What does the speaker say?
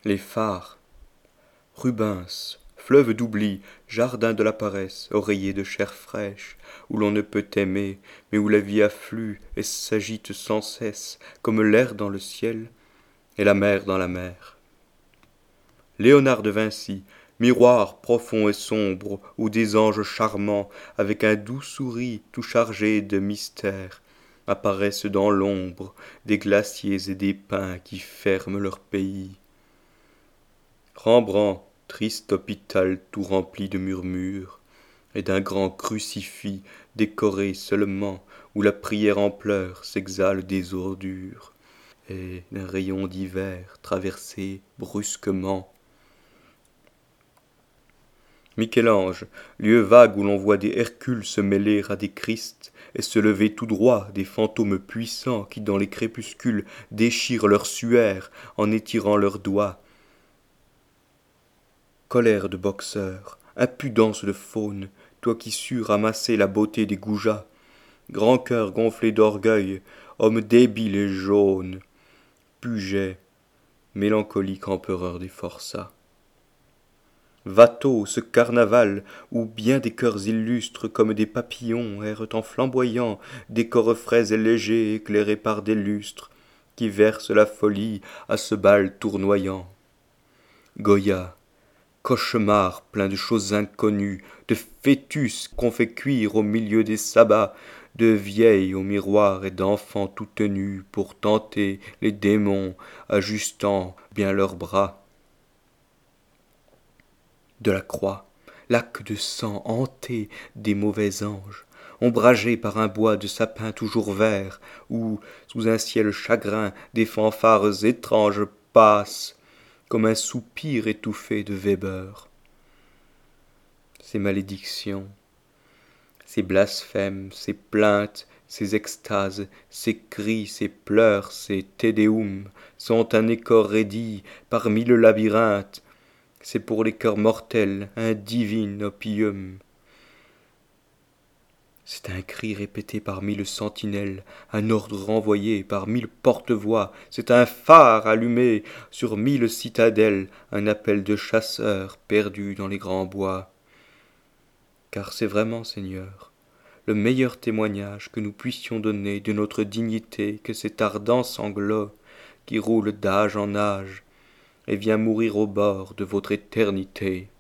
Les phares. Rubens, fleuve d'oubli, jardin de la paresse, oreiller de chair fraîche, où l'on ne peut aimer, mais où la vie afflue et s'agite sans cesse, comme l'air dans le ciel et la mer dans la mer. Léonard de Vinci, miroir profond et sombre, où des anges charmants, avec un doux souris tout chargé de mystère, apparaissent dans l'ombre des glaciers et des pins qui ferment leur pays. Rembrandt, triste hôpital tout rempli de murmures, et d'un grand crucifix décoré seulement, où la prière en pleurs s'exhale des ordures, et d'un rayon d'hiver traversé brusquement. Michel-Ange, lieu vague où l'on voit des Hercules se mêler à des Christs et se lever tout droit des fantômes puissants qui dans les crépuscules déchirent leurs suaires en étirant leurs doigts. Colère de boxeur, impudence de faune, toi qui sus ramasser la beauté des goujats, grand cœur gonflé d'orgueil, homme débile et jaune, Puget, mélancolique empereur des forçats. Watteau, ce carnaval où bien des cœurs illustres comme des papillons errent en flamboyant des corps frais et légers éclairés par des lustres qui versent la folie à ce bal tournoyant. Goya, cauchemar plein de choses inconnues, de fœtus qu'on fait cuire au milieu des sabbats, de vieilles au miroir et d'enfants tout tenus pour tenter les démons, ajustant bien leurs bras. De la croix, lac de sang hanté des mauvais anges, ombragé par un bois de sapin toujours vert, où, sous un ciel chagrin, des fanfares étranges passent, comme un soupir étouffé de Weber. Ces malédictions, ces blasphèmes, ces plaintes, ces extases, ces cris, ces pleurs, ces Te Deum, sont un écho raidi parmi le labyrinthe. C'est pour les cœurs mortels un divin opium. C'est un cri répété par mille sentinelles, un ordre renvoyé par mille porte-voix, c'est un phare allumé sur mille citadelles, un appel de chasseurs perdus dans les grands bois. Car c'est vraiment, Seigneur, le meilleur témoignage que nous puissions donner de notre dignité que cet ardent sanglot qui roule d'âge en âge et vient mourir au bord de votre éternité.